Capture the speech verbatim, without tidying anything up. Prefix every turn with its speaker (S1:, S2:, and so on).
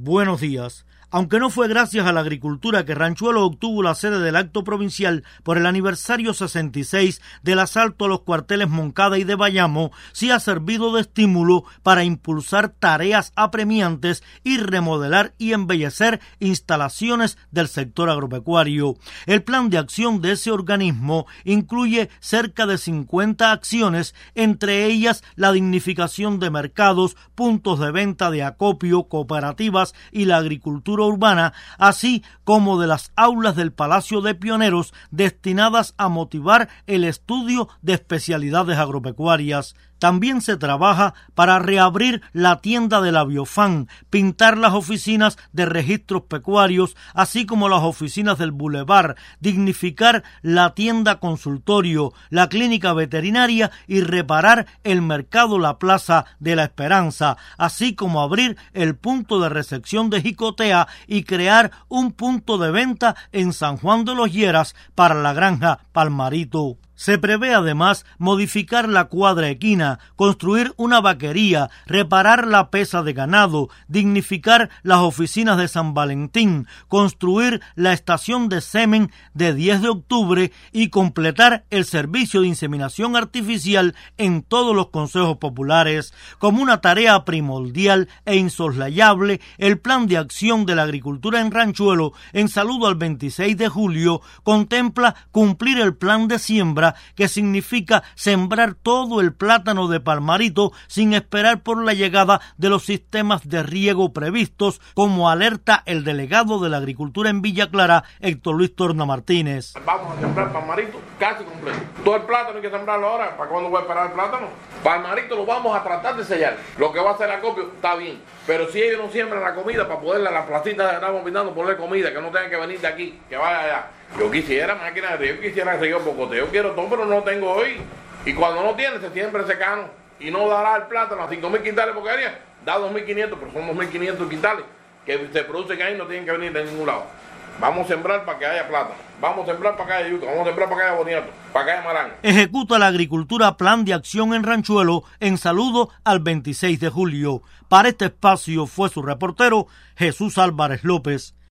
S1: Buenos días. Aunque no fue gracias a la agricultura que Ranchuelo obtuvo la sede del acto provincial por el aniversario sesenta y seis del asalto a los cuarteles Moncada y de Bayamo, sí ha servido de estímulo para impulsar tareas apremiantes y remodelar y embellecer instalaciones del sector agropecuario. El plan de acción de ese organismo incluye cerca de cincuenta acciones, entre ellas la dignificación de mercados, puntos de venta de acopio, cooperativas y la agricultura urbana, así como de las aulas del Palacio de Pioneros destinadas a motivar el estudio de especialidades agropecuarias. También se trabaja para reabrir la tienda de la Biofan, pintar las oficinas de registros pecuarios, así como las oficinas del Boulevard, dignificar la tienda consultorio, la clínica veterinaria y reparar el mercado La Plaza de la Esperanza, así como abrir el punto de recepción de Jicotea y crear un punto de venta en San Juan de los Lleras para la granja Palmarito. Se prevé además modificar la cuadra equina, construir una vaquería, reparar la pesa de ganado, dignificar las oficinas de San Valentín, construir la estación de semen de diez de octubre y completar el servicio de inseminación artificial en todos los consejos populares. Como una tarea primordial e insoslayable, el plan de acción de la agricultura en Ranchuelo, en saludo al veintiséis de julio, contempla cumplir el plan de siembra, que significa sembrar todo el plátano de Palmarito sin esperar por la llegada de los sistemas de riego previstos, como alerta el delegado de la agricultura en Villa Clara, Héctor Luis Torna Martínez.
S2: Vamos a sembrar Palmarito casi completo. Todo el plátano hay que sembrarlo ahora. ¿Para cuándo voy a esperar el plátano? Palmarito lo vamos a tratar de sellar. Lo que va a hacer acopio está bien, pero si ellos no siembran la comida para poderle a las placitas que estamos pintando ponerle comida, que no tengan que venir de aquí, que vaya allá. Yo quisiera máquina de riego, quisiera riego pocoteo, quiero todo, pero no tengo hoy. Y cuando no tiene, se siembra secano y no dará el plátano a cinco mil quintales porque haría, da dos mil quinientos, pero son dos mil quinientos quintales que se producen ahí, no tienen que venir de ningún lado. Vamos a sembrar para que haya plátano, vamos a sembrar para que haya yuca, vamos a sembrar para que haya boniato, para que haya marán.
S1: Ejecuta la agricultura plan de acción en Ranchuelo en saludo al veintiséis de julio. Para este espacio fue su reportero Jesús Álvarez López.